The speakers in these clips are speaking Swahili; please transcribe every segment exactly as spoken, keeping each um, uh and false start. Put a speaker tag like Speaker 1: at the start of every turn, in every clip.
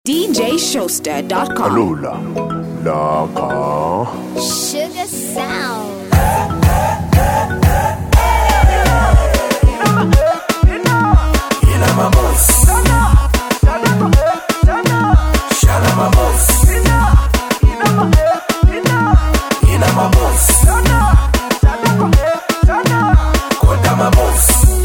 Speaker 1: D J Showster dot com.
Speaker 2: Alula, Laga,
Speaker 3: Sugar Sound.
Speaker 4: Ina my boss. Shala my boss. Ina my boss. Kota my boss.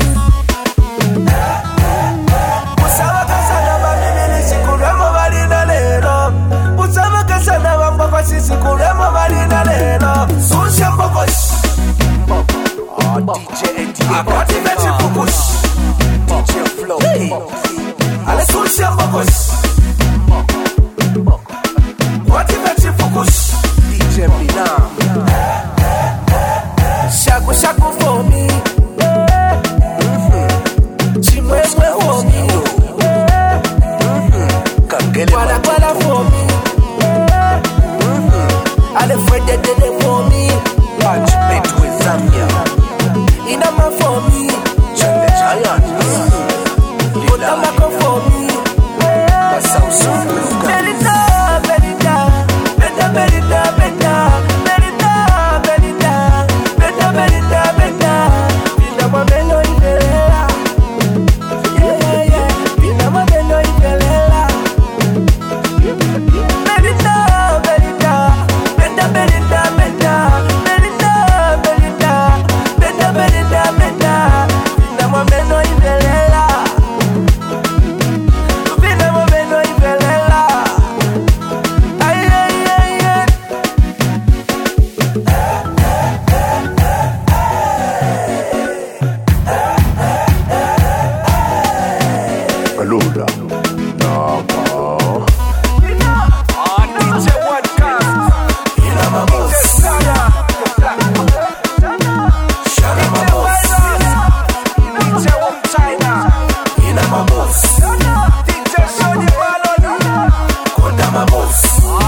Speaker 4: Musaba kasana bamini sikuremo bali na lelo. Musaba kasana bamba kwa sisi kuremo bali na lelo. Susha mbokosh. Oh, D J N T A. Akati mechi kukush. D J Flow King. Ale susha mbokosh. Wati mechi kukush. D J Binam. Shaku shaku for me. Chimwemwe for me. Kwala kwala for me. Ale Fredde Dede for me. Punch mate with Zambia. Inama for me. Chande Giant. Otamako for me. Masao Sulu. Belita, Belita. Beta, Belita, Beta. Belita, Belita. Beta, Belita, Beta. Binama Beno Ibelela. Yeah, yeah, yeah. Binama Beno Ibelela. Belita, Belita. Beta, Belita, Beta. Belita, Belita. Beta, Belita, Beta. Binama Beno Ibelela. Binama Beno Ibelela. Ay, ay, ay, ay.
Speaker 2: Alula, Laga,
Speaker 4: Ina my boss. Shala my boss. Ina my boss. Kota my boss.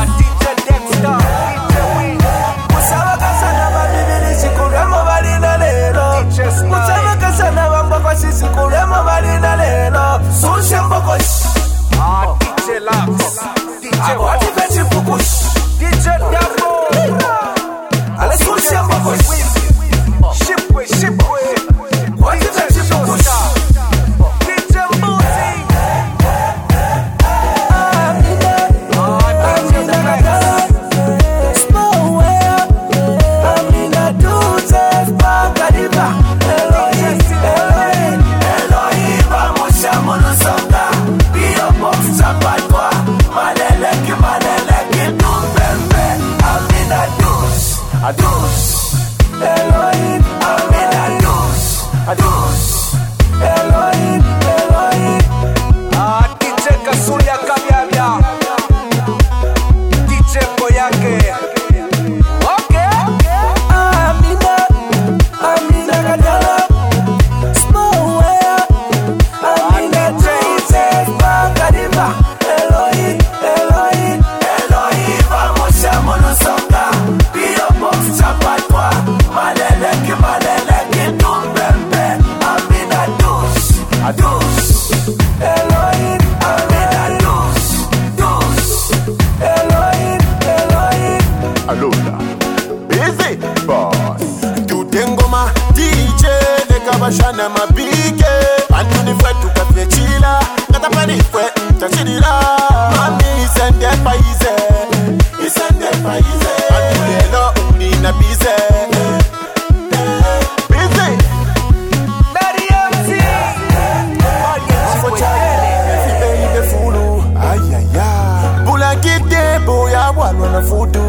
Speaker 4: Musaba kasana babibili sikuremo bali na lelo. Musaba kasana bamba kwa sisi kuremo bali na lelo. Susha mbokosh. Akwati mechi kukush. Ale susha mbokosh. Kwati mechi kukush. Adus, Elohim, Amina Adus, Adus, Elohim, Elohim. Ah, D J Kasuya Kabyabya, D J Boyake. Okay. Amina, Amina Kadala, small way. Amina Jesus, Bakadiba, Elohim, Elohim, Elohim, Amosha Monosonga. Chapatwa, Maleleki, Maleleki, Tumbembe, Amina Dus, Adus, Elohim, Amina Dus, Dus, Elohim, Elohim.
Speaker 2: Alula, busy boss.
Speaker 5: Tutengoma D J nekabashana mabike Anuni fwe tukafyechila Katapani fwe mtachidila Mami isende paize Isende paize Anulelo unina bize Busy
Speaker 4: Daddy M C.
Speaker 5: Afo chale Fibe ibe fulu Ayaya Bula kite boya walwa na fudu